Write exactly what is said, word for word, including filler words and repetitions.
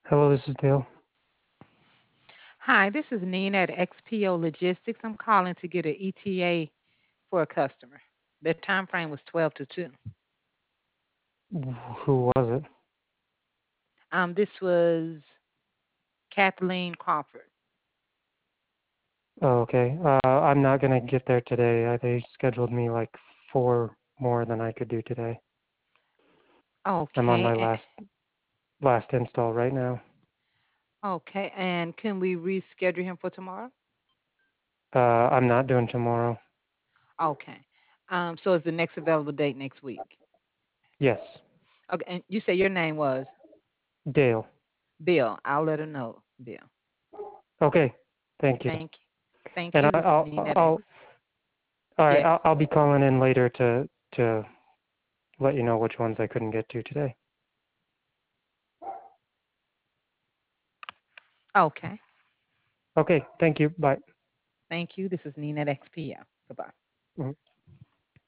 Hello, this is Dale. Hi, this is Nina at X P O Logistics. I'm calling to get an E T A for a customer. The time frame was twelve to two. Wh- Who was it? Um, this was Kathleen Crawford. Oh, okay. Uh, I'm not gonna get there today. Uh, they scheduled me like four more than I could do today. I'm on Okay, my a- last last install right now. okay, and can we reschedule him for tomorrow? Uh, I'm not doing tomorrow. Okay. Um, so is the next available date next week? Yes, Okay, and you say your name was Dale. Bill. I'll let her know, Bill. Okay, thank you. Thank you. Thank And you. I, This is I'll, Nina at I'll, X. all right. I'll, Yes. I'll be calling in later to to let you know which ones I couldn't get to today. Okay. Okay, thank you. Bye. Thank you. This is Nina at X P O. Goodbye. Mhm.